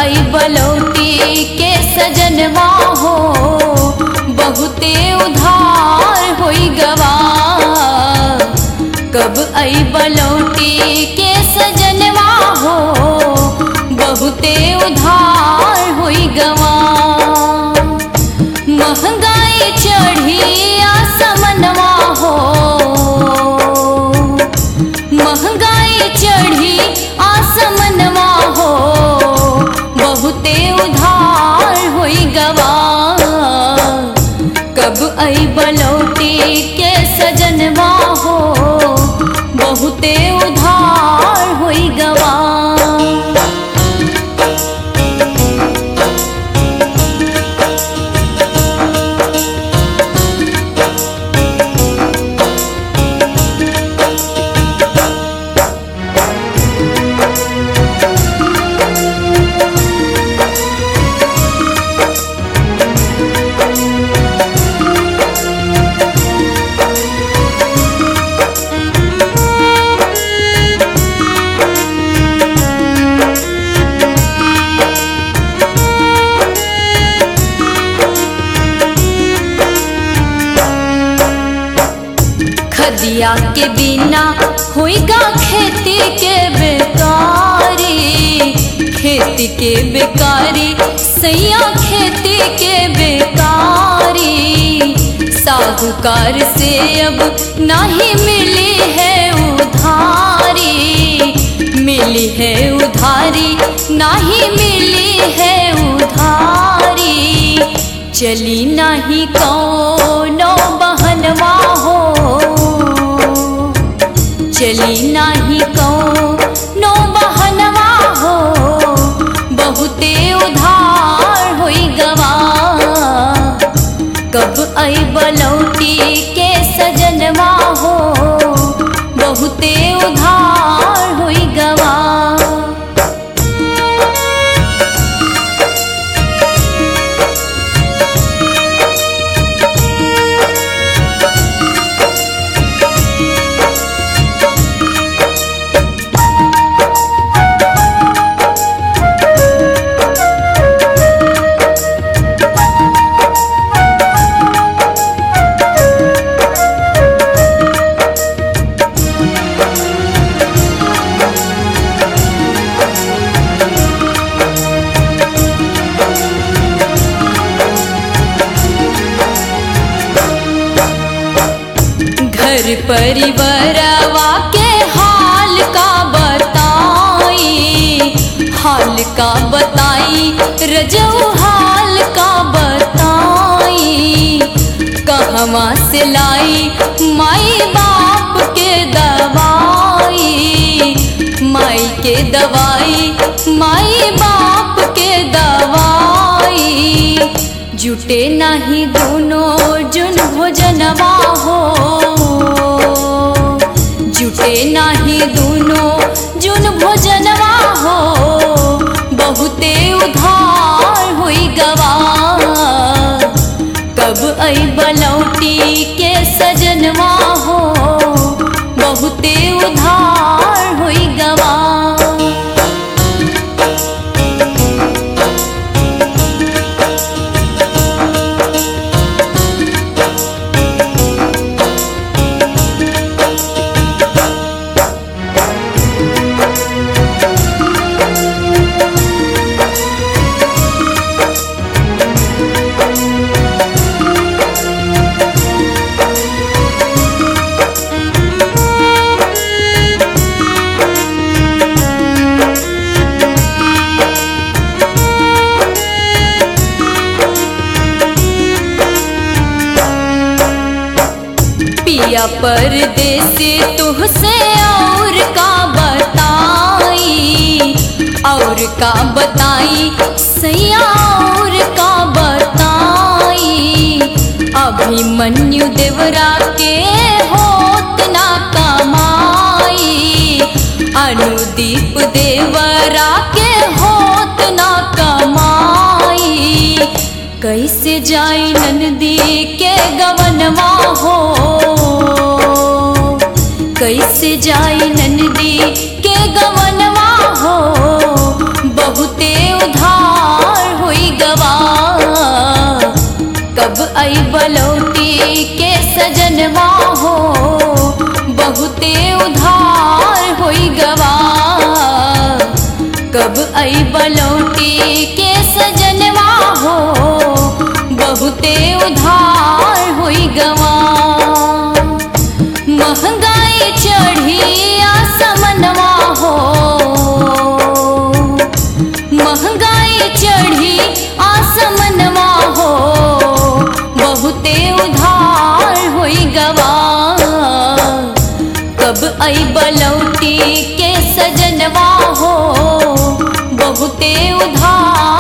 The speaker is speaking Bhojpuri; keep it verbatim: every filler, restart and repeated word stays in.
आई बलौटी के सजनवा हो, बहुते उधार होई गवा। कब आई बलौटी के सजनवा हो, बहुते उधार होई गवा। महंगाई चढ़ी आसमनवा हो, महंगाई चढ़ी आसमनवा हो, बहुते उधार होई गवा। कब आई बलौटी के सजनवा हो, बहुते उधार होई गवा। खदिया के बिना होइगा खेती के बेकारी, खेती के बेकारी सैया खेती के बेकारी। साहूकार से अब नहीं मिली है उधारी, मिली है उधारी नहीं मिली है उधारी। चली नहीं कौनो बहनवा हो, चली नाही कौनो बहनवा हो, बहुते उधार होई गवा। कब आई बलौटी के सजनवा हो, बहुते उधार होई गवा। घर परिवारवा के हाल का बताई, हाल का बताई रजऊ हाल का बताई। कहवा से लाई माई बाप के दवाई, माई के दवाई माई बाप के दवाई। जुटे नहीं दोनों जुन भोजनवा हो, जुटे नाही दोनों जुन भोजनवा हो, बहुते उधार होई गवा। कब आई बलौटी के सजनवा हो, बहुते उधार होई गवा। पिया परदेसी तुहसे और का बताई, और का बताई सैया और का बताई। अभिमन्यु देवरा के होत ना कमाई, अनुदीप देवरा के होत ना कमाई। कैसे जाई नंदी के गवनवा हो, कैसे जाई नंदी के गवनवा हो, बहुते उधार आई बलौटी के सजनवा हो बहुते उधार होई गवा। कब आई बलौटी के सजनवा हो बहुते उधार होई गवा। महंगाई चढ़ी आसमनवा हो महंगाई चढ़ी आसमनवा हो बहुते उधार होई गवा। कब आई बलौटी के सजनवा हो बहुते उधार